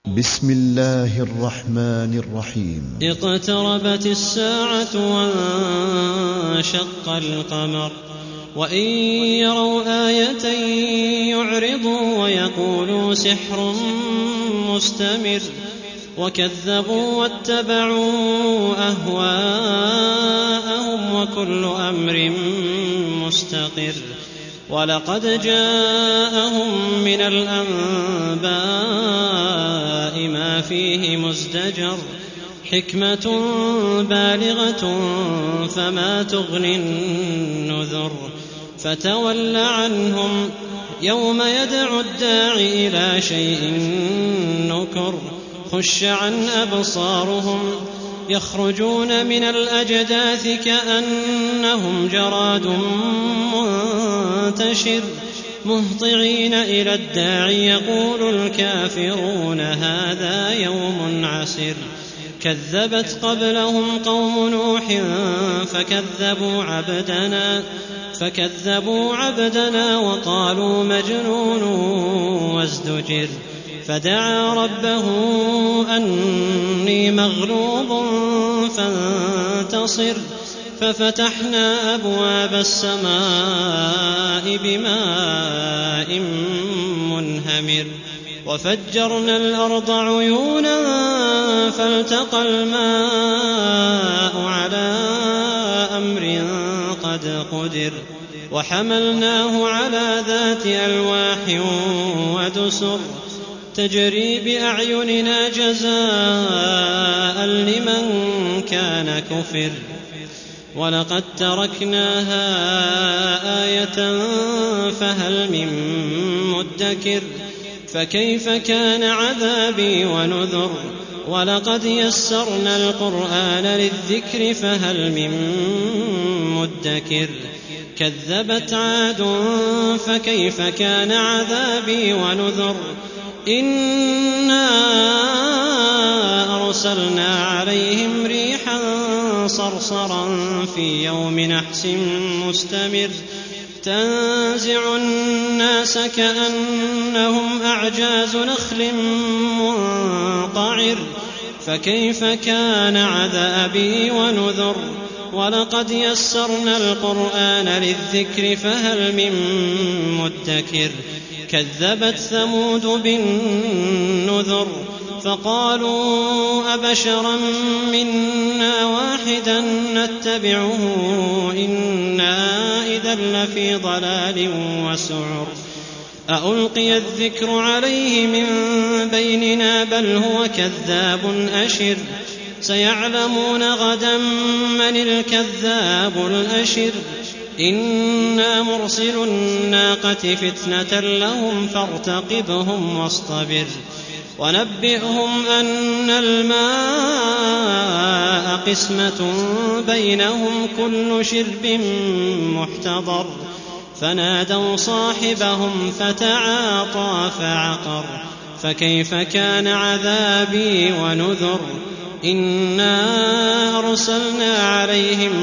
بسم الله الرحمن الرحيم. اقتربت الساعة وانشق القمر وإن يروا آية يعرضوا ويقولوا سحر مستمر وكذبوا واتبعوا أهواءهم وكل أمر مستقر. ولقد جاءهم من الأنباء ما فيه مزدجر حكمة بالغة فما تغني النذر. فتول عنهم يوم يدعو الداعي إلى شيء نكر. خش عن أبصارهم يخرجون من الأجداث كأنهم جراد منتشر مهطعين إلى الداعي يقول الكافرون هذا يوم عسر. كذبت قبلهم قوم نوح فكذبوا عبدنا وقالوا مجنون وازدجر. فدعا ربه أني مغلوب فانتصر. ففتحنا أبواب السماء بماء منهمر وفجرنا الأرض عيونا فالتقى الماء على أمر قد قدر. وحملناه على ذات ألواح ودسر تجري بأعيننا جزاء لمن كان كفر. ولقد تركناها آية فهل من مدكر. فكيف كان عذابي ونذر. ولقد يسرنا القرآن للذكر فهل من مدكر. كذبت عاد فكيف كان عذابي ونذر. إنا أرسلنا عليهم ريحا صرصرا في يوم نحس مستمر تنزع الناس كأنهم أعجاز نخل منقعر. فكيف كان عذابي ونذر. ولقد يسرنا القرآن للذكر فهل من مدكر. كذبت ثمود بالنذر فقالوا أبشرا منا واحدا نتبعه إنا إذا لفي ضلال وسعر. أألقي الذكر عليه من بيننا بل هو كذاب أشر. سيعلمون غدا من الكذاب الأشر. إنا مرسل الناقة فتنة لهم فارتقبهم واصطبر. ونبئهم أن الماء قسمة بينهم كل شرب محتضر. فنادوا صاحبهم فتعاطى فعقر. فكيف كان عذابي ونذر. إنا أرسلنا عليهم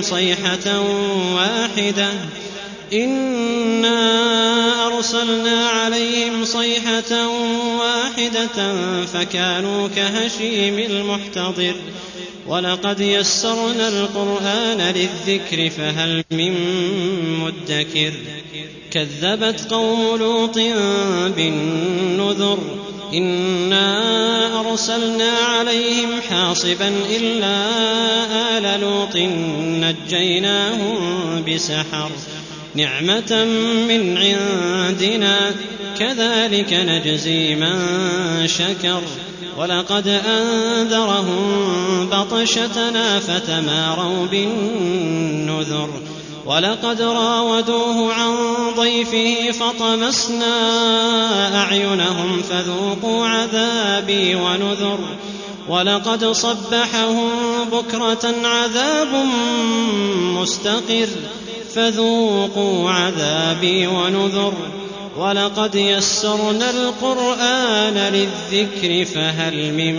صيحة واحدة فكانوا كهشيم المحتضر. ولقد يسرنا القرآن للذكر فهل من مدكر. كذبت قوم لوط بالنذر. إنا أرسلنا عليهم حاصبا إلا آل لوط نجيناهم بسحر نعمة من عندنا كذلك نجزي من شكر. ولقد أنذرهم بطشتنا فتماروا بالنذر. ولقد راودوه عن ضيفه فطمسنا أعينهم فذوقوا عذابي ونذر. ولقد صبحهم بكرة عذاب مستقر فذوقوا عذابي ونذر. ولقد يسرنا القرآن للذكر فهل من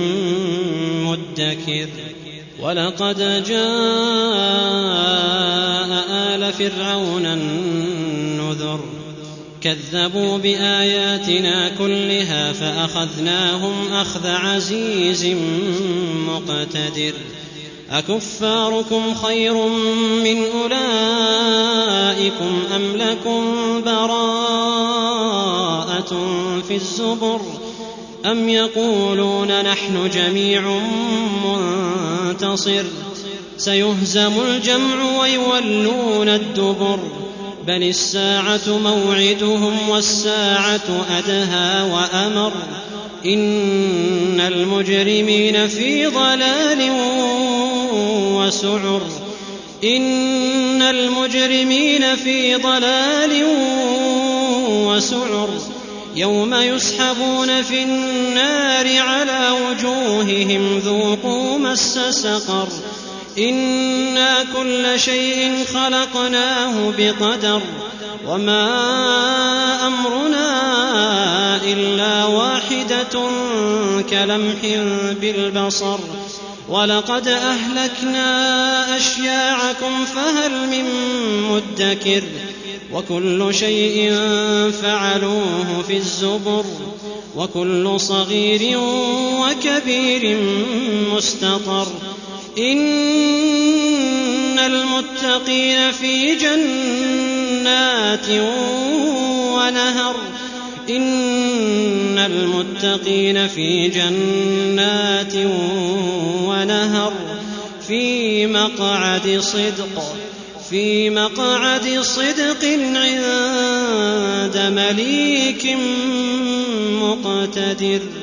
مدكر. ولقد جاء آل فرعون النذر. كذبوا بآياتنا كلها فأخذناهم أخذ عزيز مقتدر أكفاركم خير من أولئكم أم لكم براءة في الزبر أم يقولون نحن جميع منتصر سيهزم الجمع ويولون الدبر بل الساعة موعدهم والساعة أدهى وأمر إن المجرمين في ضلال وسعر إن المجرمين في ضلال وسعر يوم يسحبون في النار على وجوههم ذوقوا مس سقر إنا كل شيء خلقناه بقدر وما أمرنا إلا واحدة كلمح بالبصر ولقد أهلكنا أشياعكم فهل من مدكر وكل شيء فعلوه في الزبر وكل صغير وكبير مستطر إن المتقين في جنات ونهر إن المتقين في جنات ونهر في مقعد صدق عند مليك مقتدر.